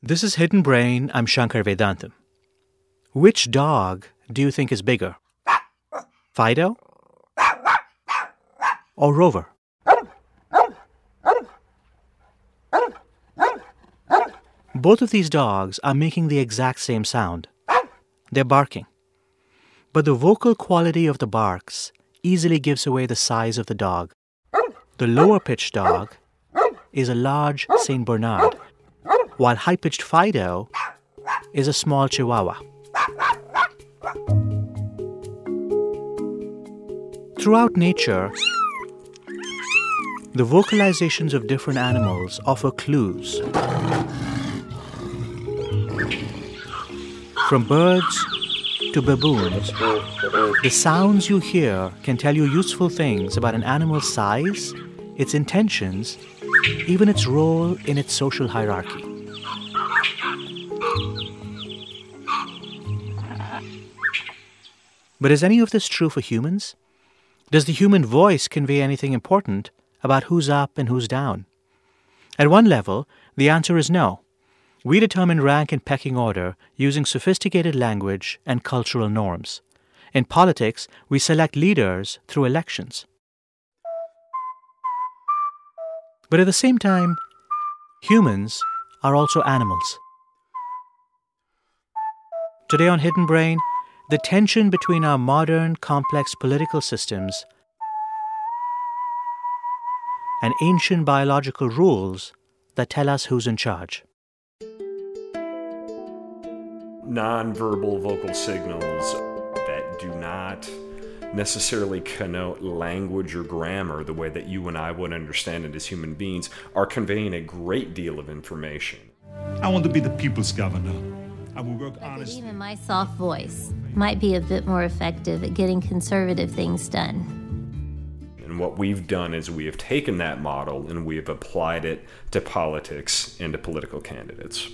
This is Hidden Brain. I'm Shankar Vedantam. Which dog do you think is bigger? Fido or Rover? Both of these dogs are making the exact same sound. They're barking. But the vocal quality of the barks easily gives away the size of the dog. The lower-pitched dog is a large Saint Bernard, while high-pitched Fido is a small Chihuahua. Throughout nature, the vocalizations of different animals offer clues. From birds to baboons, the sounds you hear can tell you useful things about an animal's size, its intentions, even its role in its social hierarchy. But is any of this true for humans? Does the human voice convey anything important about who's up and who's down? At one level, the answer is no. We determine rank and pecking order using sophisticated language and cultural norms. In politics, we select leaders through elections. But at the same time, humans are also animals. Today on Hidden Brain, the tension between our modern, complex political systems and ancient biological rules that tell us who's in charge. Nonverbal vocal signals that do not necessarily connote language or grammar the way that you and I would understand it as human beings are conveying a great deal of information. I want to be the people's governor. I will work honestly. Even my soft voice might be a bit more effective at getting conservative things done. And what we've done is we have taken that model and we have applied it to politics and to political candidates.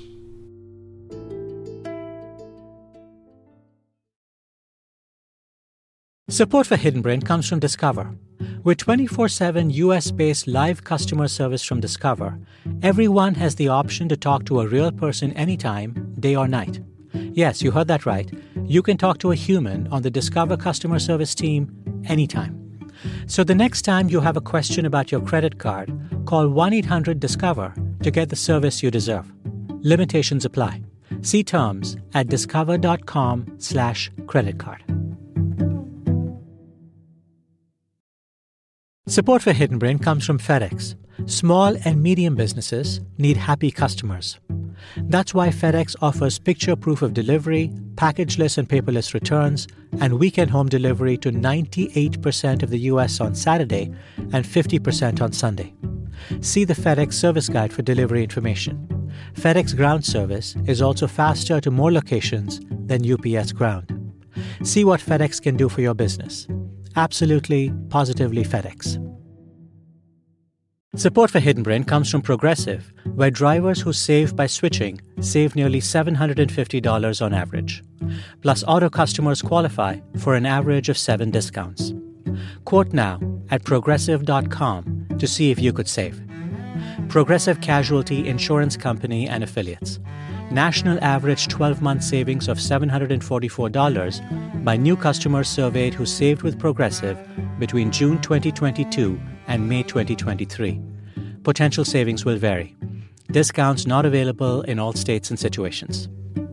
Support for Hidden Brain comes from Discover. With 24/7 US-based live customer service from Discover, everyone has the option to talk to a real person anytime, day or night. Yes, you heard that right. You can talk to a human on the Discover customer service team anytime. So the next time you have a question about your credit card, call 1-800-DISCOVER to get the service you deserve. Limitations apply. See terms at discover.com/creditcard. Support for Hidden Brain comes from FedEx. Small and medium businesses need happy customers. That's why FedEx offers picture proof of delivery, packageless and paperless returns, and weekend home delivery to 98% of the U.S. on Saturday and 50% on Sunday. See the FedEx service guide for delivery information. FedEx Ground service is also faster to more locations than UPS Ground. See what FedEx can do for your business. Absolutely, positively FedEx. Support for Hidden Brain comes from Progressive, where drivers who save by switching save nearly $750 on average. Plus, auto customers qualify for an average of 7 discounts. Quote now at progressive.com to see if you could save. Progressive Casualty Insurance Company and Affiliates. National average 12-month savings of $744 by new customers surveyed who saved with Progressive between June 2022 and May 2023. Potential savings will vary. Discounts not available in all states and situations.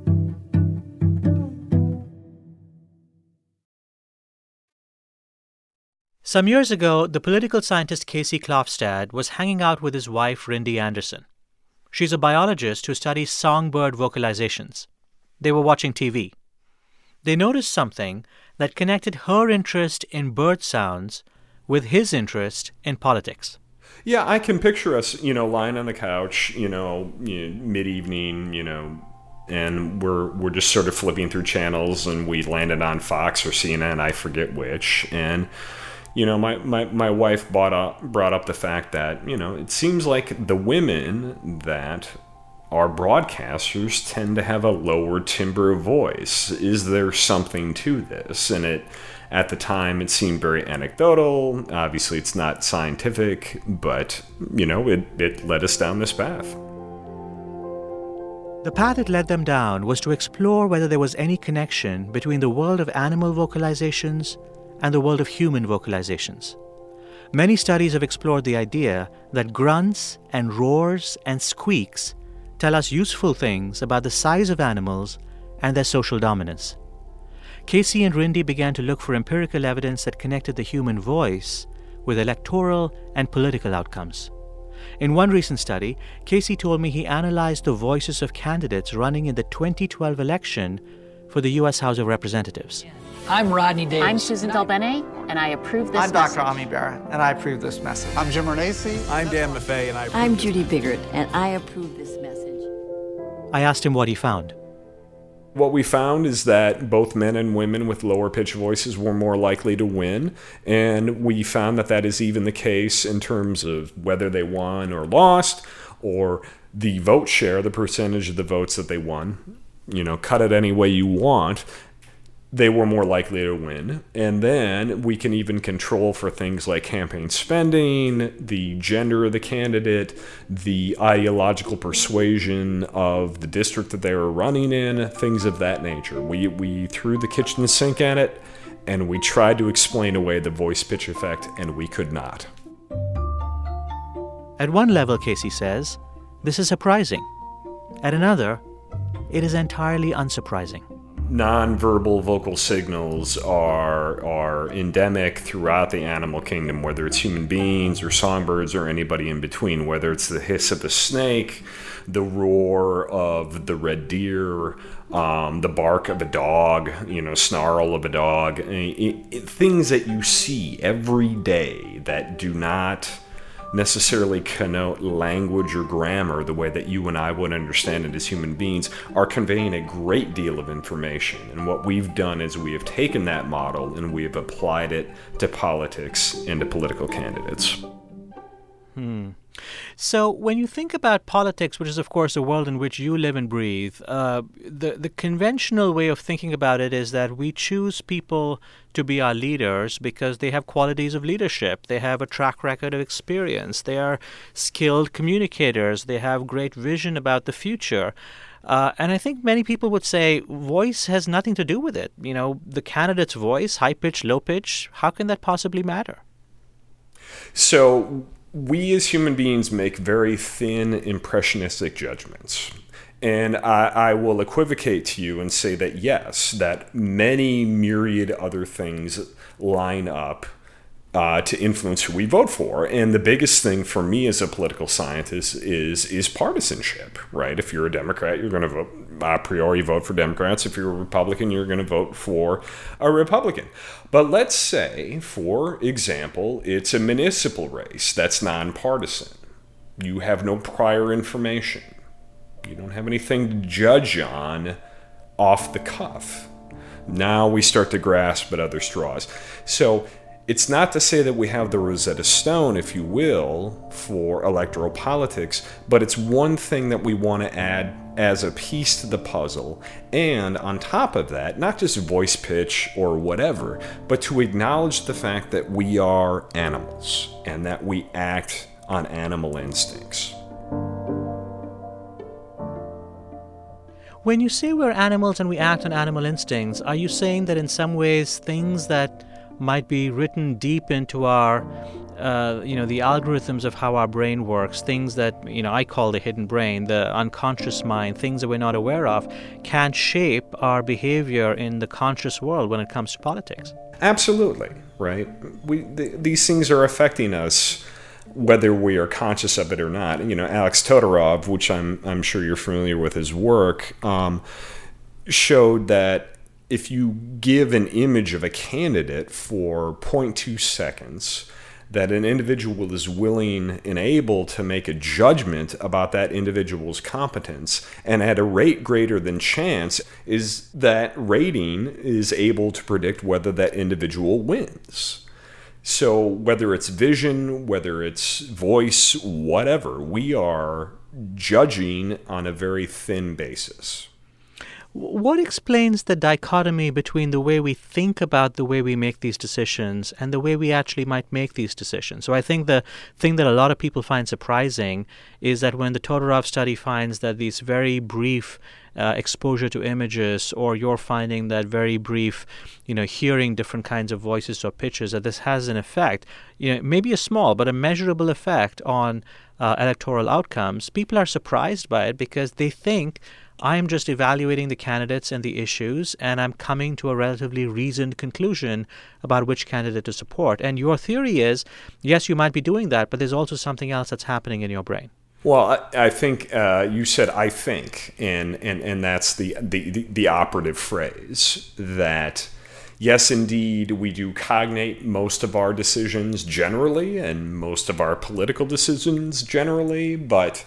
Some years ago, the political scientist Casey Klofstad was hanging out with his wife, Rindy Anderson. She's a biologist who studies songbird vocalizations. They were watching TV. They noticed something that connected her interest in bird sounds with his interest in politics. Yeah, I can picture us, lying on the couch, mid-evening, and we're just sort of flipping through channels, and we landed on Fox or CNN, I forget which, and my wife brought up the fact that, it seems like the women that are broadcasters tend to have a lower timbre of voice. Is there something to this? And at the time, it seemed very anecdotal. Obviously, it's not scientific, but, it led us down this path. The path it led them down was to explore whether there was any connection between the world of animal vocalizations and the world of human vocalizations. Many studies have explored the idea that grunts and roars and squeaks tell us useful things about the size of animals and their social dominance. Casey and Rindy began to look for empirical evidence that connected the human voice with electoral and political outcomes. In one recent study, Casey told me he analyzed the voices of candidates running in the 2012 election for the U.S. House of Representatives. I'm Rodney Davis. I'm Susan Delbene, and I approve this I'm message. Dr. Ami Bera, and I approve this message. I'm Jim Renacci. I'm Dan Maffei, and I approve I'm Judy Biggert, and I approve this message. I asked him what he found. What we found is that both men and women with lower pitch voices were more likely to win, and we found that that is even the case in terms of whether they won or lost, or the vote share, the percentage of the votes that they won. You know, cut it any way you want. They were more likely to win. And then we can even control for things like campaign spending, the gender of the candidate, the ideological persuasion of the district that they were running in, things of that nature. We threw the kitchen sink at it, and we tried to explain away the voice pitch effect, and we could not. At one level, Casey says, this is surprising. At another, it is entirely unsurprising. Nonverbal vocal signals are endemic throughout the animal kingdom, whether it's human beings or songbirds or anybody in between, whether it's the hiss of a snake, the roar of the red deer, the bark of a dog, snarl of a dog, things that you see every day that do not necessarily connote language or grammar the way that you and I would understand it as human beings, are conveying a great deal of information. And what we've done is we have taken that model and we have applied it to politics and to political candidates. So when you think about politics, which is, of course, a world in which you live and breathe, the conventional way of thinking about it is that we choose people to be our leaders because they have qualities of leadership. They have a track record of experience. They are skilled communicators. They have great vision about the future. And I think many people would say voice has nothing to do with it. The candidate's voice, high pitch, low pitch, how can that possibly matter? So we as human beings make very thin, impressionistic judgments. And I will equivocate to you and say that yes, that many myriad other things line up to influence who we vote for. And the biggest thing for me as a political scientist is partisanship, right? If you're a Democrat, you're going to vote, a priori vote for Democrats. If you're a Republican, you're going to vote for a Republican. But let's say, for example, it's a municipal race that's nonpartisan. You have no prior information. You don't have anything to judge on off the cuff. Now we start to grasp at other straws. So it's not to say that we have the Rosetta Stone, if you will, for electoral politics, but it's one thing that we want to add as a piece to the puzzle. And on top of that, not just voice pitch or whatever, but to acknowledge the fact that we are animals and that we act on animal instincts. When you say we're animals and we act on animal instincts, are you saying that in some ways things that might be written deep into our, the algorithms of how our brain works, things that, I call the hidden brain, the unconscious mind, things that we're not aware of, can shape our behavior in the conscious world when it comes to politics? Absolutely, right? These things are affecting us whether we are conscious of it or not. Alex Todorov, which I'm sure you're familiar with his work, showed that if you give an image of a candidate for 0.2 seconds, that an individual is willing and able to make a judgment about that individual's competence, and at a rate greater than chance, is that rating is able to predict whether that individual wins. So whether it's vision, whether it's voice, whatever, we are judging on a very thin basis. What explains the dichotomy between the way we think about the way we make these decisions and the way we actually might make these decisions? So I think the thing that a lot of people find surprising is that when the Todorov study finds that these very brief exposure to images, or you're finding that very brief, hearing different kinds of voices or pitches, that this has an effect, maybe a small but a measurable effect on electoral outcomes, people are surprised by it because they think I'm just evaluating the candidates and the issues, and I'm coming to a relatively reasoned conclusion about which candidate to support. And your theory is, yes, you might be doing that, but there's also something else that's happening in your brain. Well, I think you said "I think," and that's the operative phrase. That yes, indeed, we do cognate most of our decisions generally, and most of our political decisions generally, but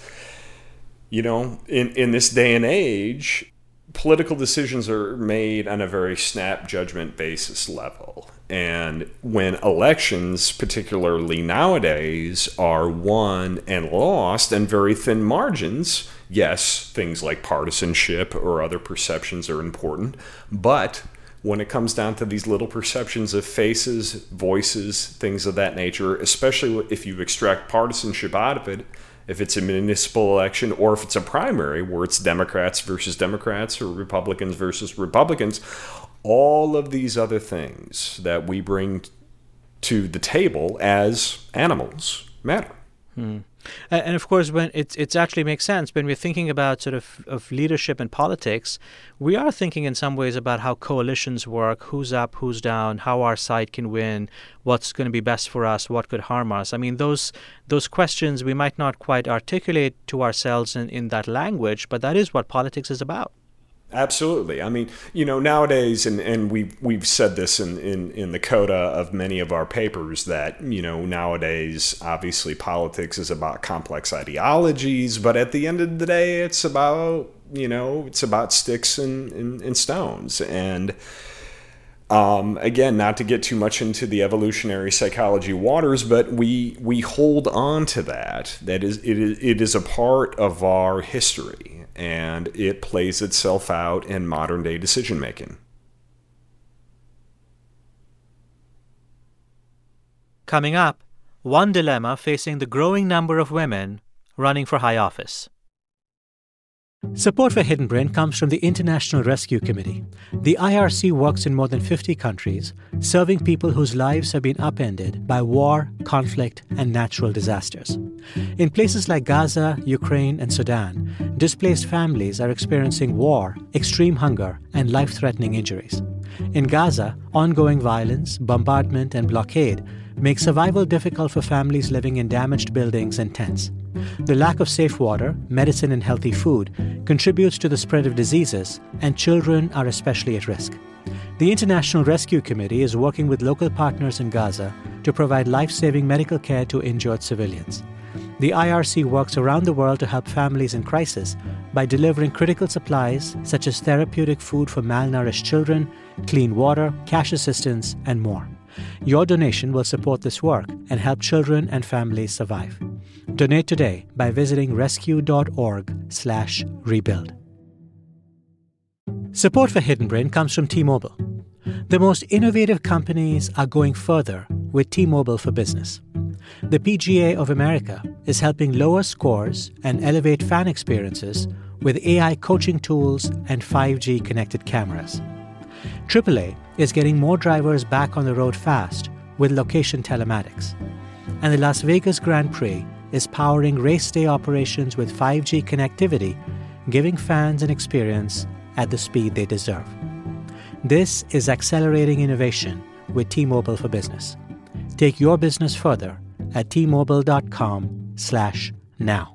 in this day and age, political decisions are made on a very snap judgment basis level. And when elections, particularly nowadays, are won and lost in very thin margins, yes, things like partisanship or other perceptions are important. But when it comes down to these little perceptions of faces, voices, things of that nature, especially if you extract partisanship out of it, if it's a municipal election or if it's a primary where it's Democrats versus Democrats or Republicans versus Republicans, all of these other things that we bring to the table as animals matter. And of course, when it actually makes sense when we're thinking about sort of leadership and politics, we are thinking in some ways about how coalitions work, who's up, who's down, how our side can win, what's going to be best for us, what could harm us. I mean, those questions we might not quite articulate to ourselves in that language, but that is what politics is about. Absolutely. I mean, nowadays, and we've said this in the coda of many of our papers, that, nowadays, obviously, politics is about complex ideologies, but at the end of the day, it's about, sticks and stones. And again, not to get too much into the evolutionary psychology waters, but we hold on to that. That is, it is a part of our history. And it plays itself out in modern-day decision-making. Coming up, one dilemma facing the growing number of women running for high office. Support for Hidden Brain comes from the International Rescue Committee. The IRC works in more than 50 countries, serving people whose lives have been upended by war, conflict, and natural disasters. In places like Gaza, Ukraine, and Sudan, displaced families are experiencing war, extreme hunger, and life-threatening injuries. In Gaza, ongoing violence, bombardment, and blockade make survival difficult for families living in damaged buildings and tents. The lack of safe water, medicine, and healthy food contributes to the spread of diseases, and children are especially at risk. The International Rescue Committee is working with local partners in Gaza to provide life-saving medical care to injured civilians. The IRC works around the world to help families in crisis by delivering critical supplies such as therapeutic food for malnourished children, clean water, cash assistance, and more. Your donation will support this work and help children and families survive. Donate today by visiting rescue.org/rebuild. Support for Hidden Brain comes from T-Mobile. The most innovative companies are going further with T-Mobile for Business. The PGA of America is helping lower scores and elevate fan experiences with AI coaching tools and 5G connected cameras. AAA is getting more drivers back on the road fast with location telematics. And the Las Vegas Grand Prix is powering race day operations with 5G connectivity, giving fans an experience at the speed they deserve. This is accelerating innovation with T-Mobile for Business. Take your business further at T-Mobile.com/now.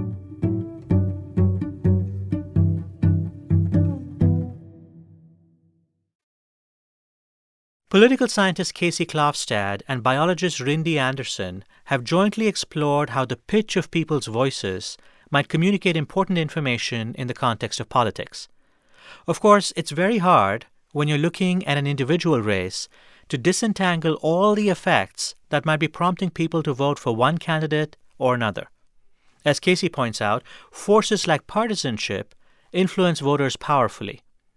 Political scientist Casey Klofstad and biologist Rindy Anderson have jointly explored how the pitch of people's voices might communicate important information in the context of politics. Of course, it's very hard when you're looking at an individual race to disentangle all the effects that might be prompting people to vote for one candidate or another. As Casey points out, forces like partisanship influence voters powerfully.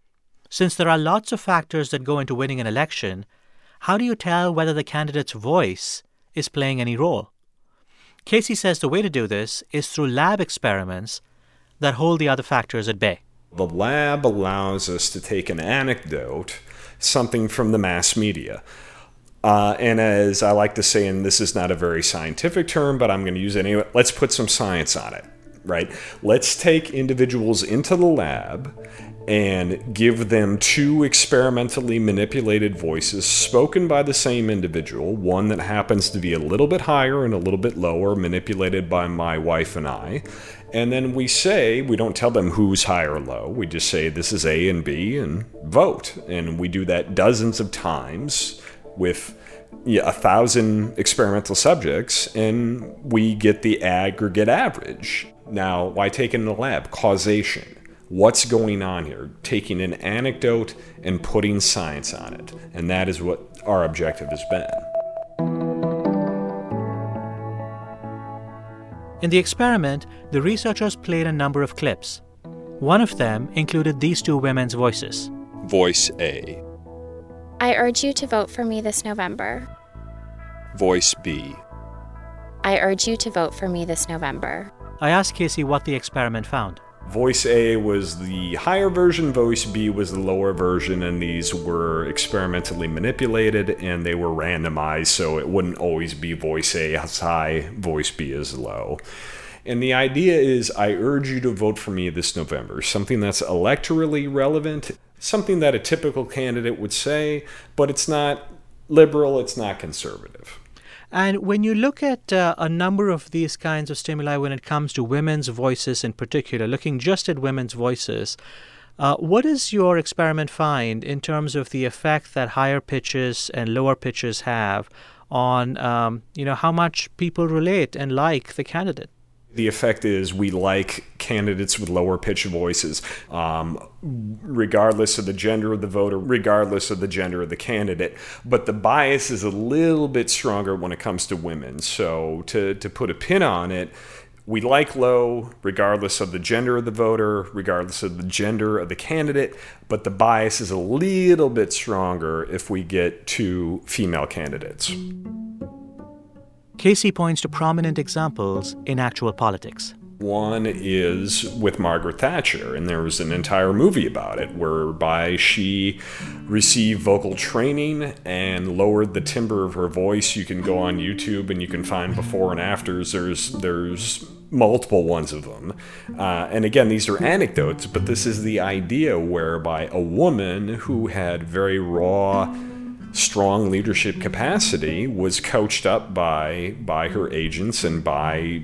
Since there are lots of factors that go into winning an election, how do you tell whether the candidate's voice is playing any role? Casey says the way to do this is through lab experiments that hold the other factors at bay. The lab allows us to take an anecdote, something from the mass media. And as I like to say, and this is not a very scientific term, but I'm going to use it anyway, let's put some science on it, right? Let's take individuals into the lab and give them two experimentally manipulated voices spoken by the same individual, one that happens to be a little bit higher and a little bit lower, manipulated by my wife and I. And then we don't tell them who's high or low. We just say this is A and B and vote. And we do that dozens of times with 1,000 experimental subjects, and we get the aggregate average. Now, why take it in the lab? Causation. What's going on here? Taking an anecdote and putting science on it. And that is what our objective has been. In the experiment, the researchers played a number of clips. One of them included these two women's voices. Voice A. I urge you to vote for me this November. Voice B. I urge you to vote for me this November. I asked Casey what the experiment found. Voice A was the higher version, voice B was the lower version, and these were experimentally manipulated and they were randomized, so it wouldn't always be voice A is high, voice B is low. And the idea is, I urge you to vote for me this November, something that's electorally relevant, something that a typical candidate would say, but it's not liberal, it's not conservative. And when you look at a number of these kinds of stimuli when it comes to women's voices in particular, looking just at women's voices, what does your experiment find in terms of the effect that higher pitches and lower pitches have on, how much people relate and like the candidate? The effect is we like candidates with lower pitched voices, regardless of the gender of the voter, regardless of the gender of the candidate. But the bias is a little bit stronger when it comes to women. So to put a pin on it, we like low regardless of the gender of the voter, regardless of the gender of the candidate. But the bias is a little bit stronger if we get two female candidates. Casey points to prominent examples in actual politics. One is with Margaret Thatcher, and there was an entire movie about it, whereby she received vocal training and lowered the timbre of her voice. You can go on YouTube and you can find before and afters. There's multiple ones of them. And again, these are anecdotes, but this is the idea whereby a woman who had very raw, strong leadership capacity was coached up by her agents and by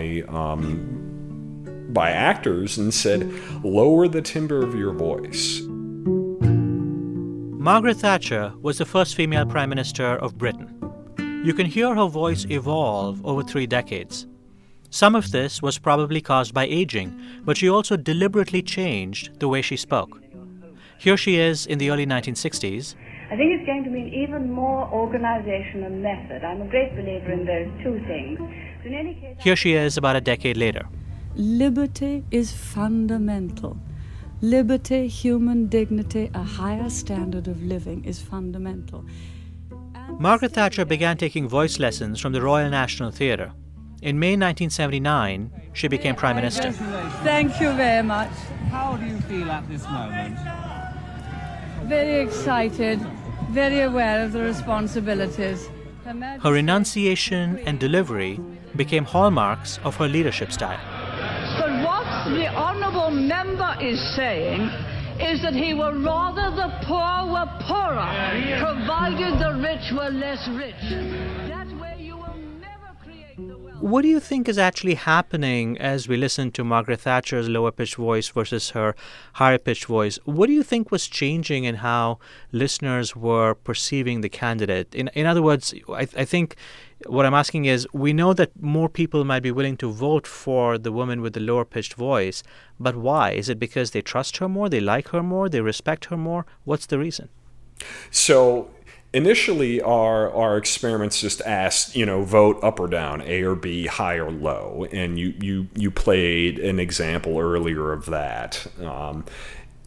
actors and said, lower the timbre of your voice. Margaret Thatcher was the first female prime minister of Britain. You can hear her voice evolve over 3 decades. Some of this was probably caused by aging, but she also deliberately changed the way she spoke. Here she is in the early 1960s. I think it's going to mean even more organization and method. I'm a great believer in those two things. So in any case, here she is about a decade later. Liberty is fundamental. Liberty, human dignity, a higher standard of living is fundamental. Margaret Thatcher began taking voice lessons from the Royal National Theatre. In May 1979, she became Prime Minister. Thank you very much. How do you feel at this moment? Very excited, very aware of the responsibilities. Her enunciation and delivery became hallmarks of her leadership style. But what the honourable member is saying is that he would rather the poor were poorer, provided the rich were less rich. That way you will never create the wealth. What do you think is actually happening as we listen to Margaret Thatcher's lower-pitched voice versus her higher-pitched voice? What do you think was changing in how listeners were perceiving the candidate? In other words, I think what I'm asking is, we know that more people might be willing to vote for the woman with the lower-pitched voice, but why? Is it because they trust her more, they like her more, they respect her more? What's the reason? So initially, our experiments just asked, vote up or down, A or B, high or low. And you played an example earlier of that.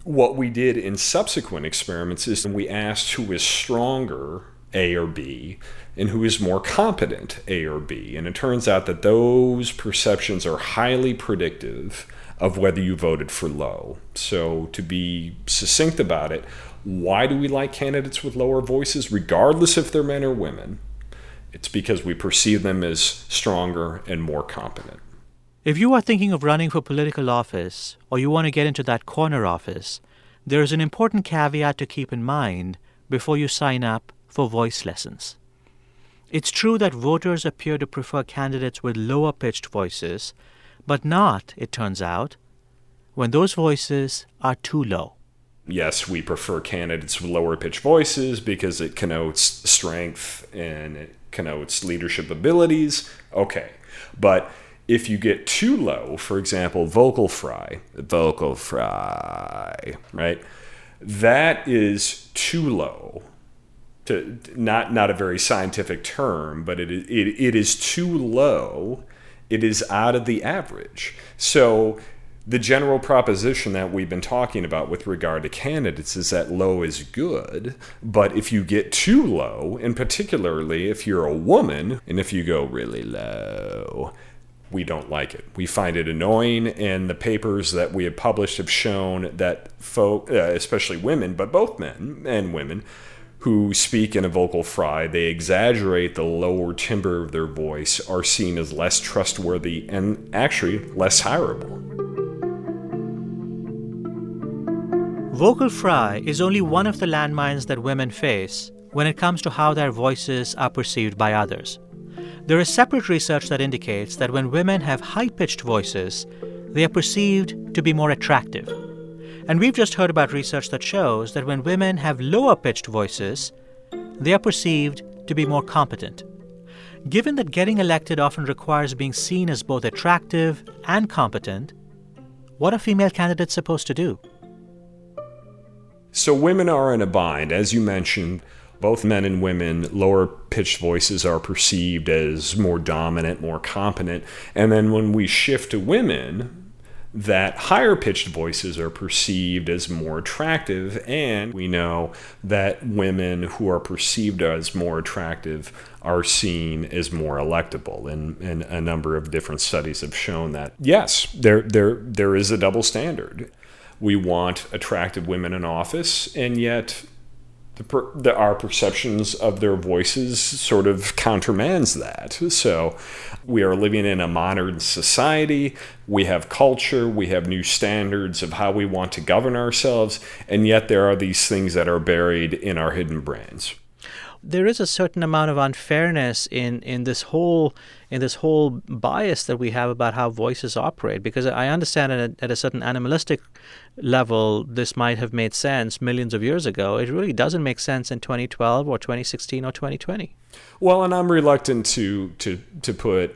what we did in subsequent experiments is we asked who is stronger, A or B, and who is more competent, A or B. And it turns out that those perceptions are highly predictive of whether you voted for Lowe. So to be succinct about it, why do we like candidates with lower voices, regardless if they're men or women? It's because we perceive them as stronger and more competent. If you are thinking of running for political office, or you want to get into that corner office, there is an important caveat to keep in mind before you sign up for voice lessons. It's true that voters appear to prefer candidates with lower-pitched voices, but not, it turns out, when those voices are too low. Yes, we prefer candidates with lower-pitched voices because it connotes strength and it connotes leadership abilities. Okay, but if you get too low, for example, vocal fry, right? That is too low. Not a very scientific term, but it is too low. It is out of the average. So the general proposition that we've been talking about with regard to candidates is that low is good, but if you get too low, and particularly if you're a woman, and if you go really low, we don't like it. We find it annoying, and the papers that we have published have shown that especially women, but both men and women, who speak in a vocal fry, they exaggerate the lower timbre of their voice, are seen as less trustworthy and actually less hireable. Vocal fry is only one of the landmines that women face when it comes to how their voices are perceived by others. There is separate research that indicates that when women have high-pitched voices, they are perceived to be more attractive. And we've just heard about research that shows that when women have lower-pitched voices, they are perceived to be more competent. Given that getting elected often requires being seen as both attractive and competent, what are female candidates supposed to do? So women are in a bind. As you mentioned, both men and women, lower-pitched voices are perceived as more dominant, more competent. And then when we shift to women, that higher-pitched voices are perceived as more attractive, and we know that women who are perceived as more attractive are seen as more electable, and a number of different studies have shown that, yes, there is a double standard. We want attractive women in office, and yet our perceptions of their voices sort of countermands that. So we are living in a modern society. We have culture. We have new standards of how we want to govern ourselves. And yet there are these things that are buried in our hidden brains. There is a certain amount of unfairness in this whole bias that we have about how voices operate, because I understand at a certain animalistic level this might have made sense millions of years ago. It really doesn't make sense in 2012 or 2016 or 2020. Well, and I'm reluctant to put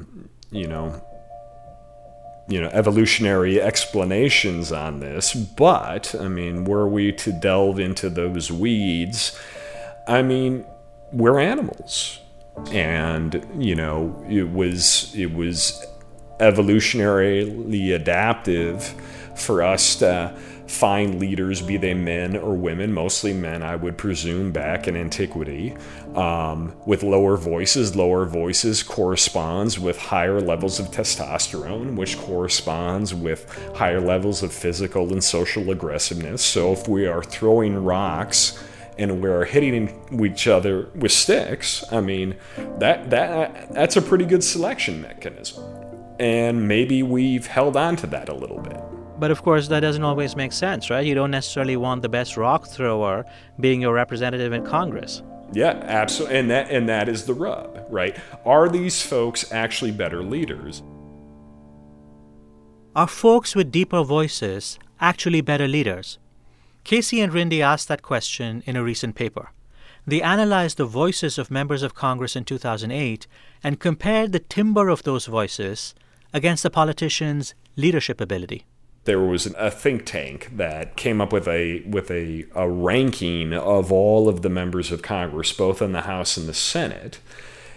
evolutionary explanations on this, but I mean, were we to delve into those weeds, I mean, we're animals, and it was evolutionarily adaptive for us to find leaders, be they men or women, mostly men, I would presume, back in antiquity, with lower voices. Lower voices corresponds with higher levels of testosterone, which corresponds with higher levels of physical and social aggressiveness. So if we are throwing rocks and we're hitting each other with sticks, I mean, that's a pretty good selection mechanism. And maybe we've held on to that a little bit. But of course, that doesn't always make sense, right? You don't necessarily want the best rock thrower being your representative in Congress. Yeah, absolutely. And that is the rub, right? Are these folks actually better leaders? Are folks with deeper voices actually better leaders? Casey and Rindy asked that question in a recent paper. They analyzed the voices of members of Congress in 2008 and compared the timbre of those voices against the politicians' leadership ability. There was a think tank that came up with a ranking of all of the members of Congress, both in the House and the Senate,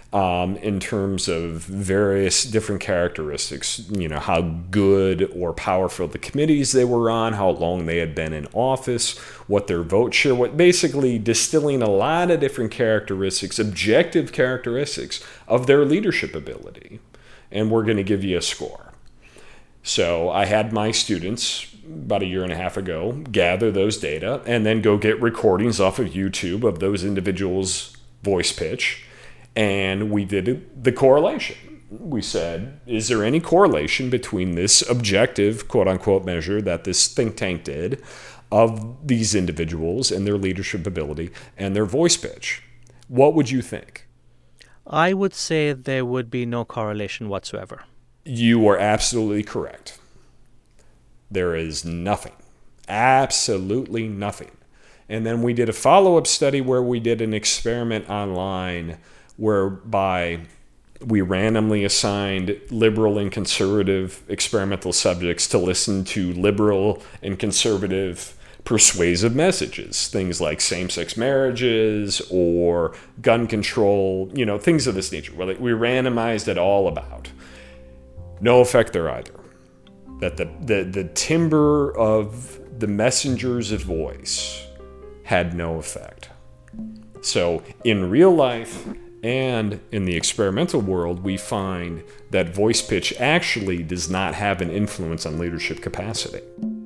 in terms of various different characteristics, how good or powerful the committees they were on, how long they had been in office, what their vote share, basically distilling a lot of different characteristics, objective characteristics of their leadership ability. And we're going to give you a score. So I had my students about a year and a half ago gather those data and then go get recordings off of YouTube of those individuals' voice pitch. And we did the correlation. We said, is there any correlation between this objective, quote unquote, measure that this think tank did of these individuals and their leadership ability and their voice pitch? What would you think? I would say there would be no correlation whatsoever. You are absolutely correct. There is nothing. Absolutely nothing. And then we did a follow-up study where we did an experiment online whereby we randomly assigned liberal and conservative experimental subjects to listen to liberal and conservative persuasive messages, things like same-sex marriages or gun control, things of this nature. We randomized it all about. No effect there either. That the timbre of the messengers of voice had no effect. So in real life and in the experimental world, we find that voice pitch actually does not have an influence on leadership capacity.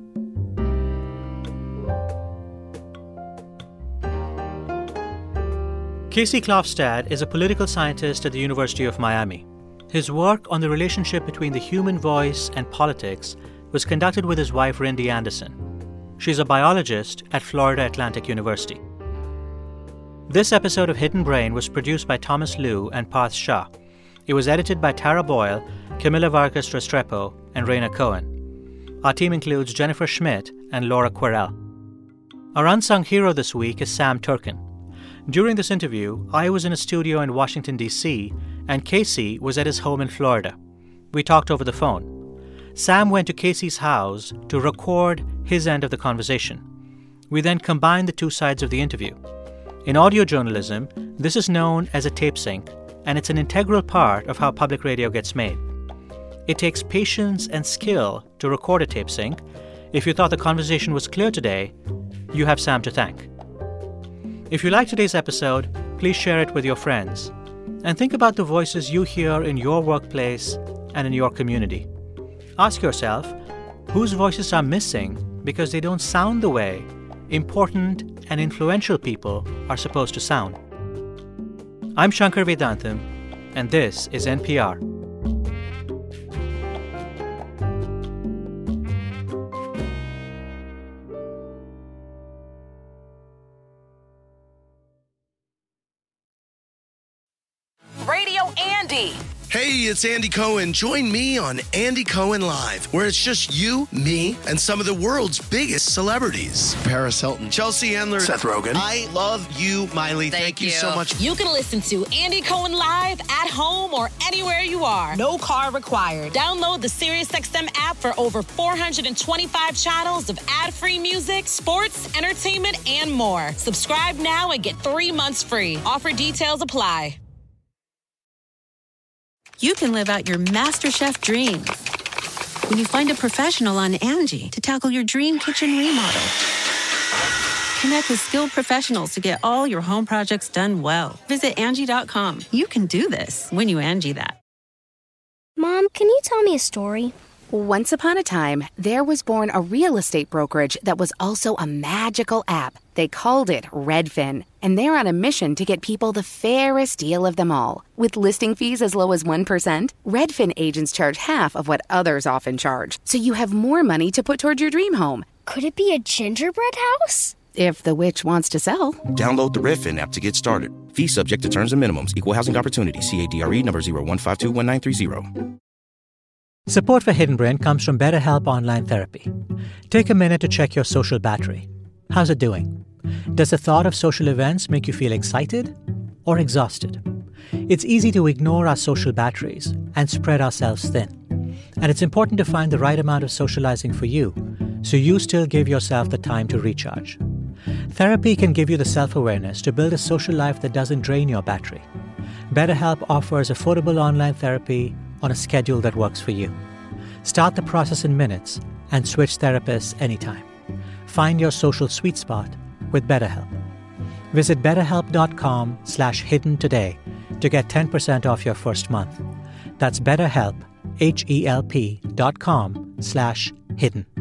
Casey Klofstad is a political scientist at the University of Miami. His work on the relationship between the human voice and politics was conducted with his wife, Rindy Anderson. She's a biologist at Florida Atlantic University. This episode of Hidden Brain was produced by Thomas Liu and Parth Shah. It was edited by Tara Boyle, Camilla Vargas Restrepo, and Raina Cohen. Our team includes Jennifer Schmidt and Laura Querel. Our unsung hero this week is Sam Turkin. During this interview, I was in a studio in Washington, D.C., and Casey was at his home in Florida. We talked over the phone. Sam went to Casey's house to record his end of the conversation. We then combined the two sides of the interview. In audio journalism, this is known as a tape sync, and it's an integral part of how public radio gets made. It takes patience and skill to record a tape sync. If you thought the conversation was clear today, you have Sam to thank. If you like today's episode, please share it with your friends. And think about the voices you hear in your workplace and in your community. Ask yourself, whose voices are missing because they don't sound the way important and influential people are supposed to sound? I'm Shankar Vedantam, and this is NPR. Radio Andy. Hey, it's Andy Cohen. Join me on Andy Cohen Live, where it's just you, me, and some of the world's biggest celebrities. Paris Hilton, Chelsea Handler, Seth Rogen. I love you, Miley. Thank you so much. You can listen to Andy Cohen Live at home or anywhere you are. No car required. Download the SiriusXM app for over 425 channels of ad-free music, sports, entertainment, and more. Subscribe now and get 3 months free. Offer details apply. You can live out your MasterChef dreams when you find a professional on Angie to tackle your dream kitchen remodel. Connect with skilled professionals to get all your home projects done well. Visit Angie.com. You can do this when you Angie that. Mom, can you tell me a story? Once upon a time, there was born a real estate brokerage that was also a magical app. They called it Redfin, and they're on a mission to get people the fairest deal of them all. With listing fees as low as 1%, Redfin agents charge half of what others often charge, so you have more money to put toward your dream home. Could it be a gingerbread house? If the witch wants to sell. Download the Redfin app to get started. Fees subject to terms and minimums. Equal housing opportunity. CADRE number 01521930. Support for Hidden Brain comes from BetterHelp Online Therapy. Take a minute to check your social battery. How's it doing? Does the thought of social events make you feel excited or exhausted? It's easy to ignore our social batteries and spread ourselves thin. And it's important to find the right amount of socializing for you, so you still give yourself the time to recharge. Therapy can give you the self-awareness to build a social life that doesn't drain your battery. BetterHelp offers affordable online therapy on a schedule that works for you. Start the process in minutes and switch therapists anytime. Find your social sweet spot with BetterHelp. Visit betterhelp.com/hidden today to get 10% off your first month. That's BetterHelp, HELP.com/hidden.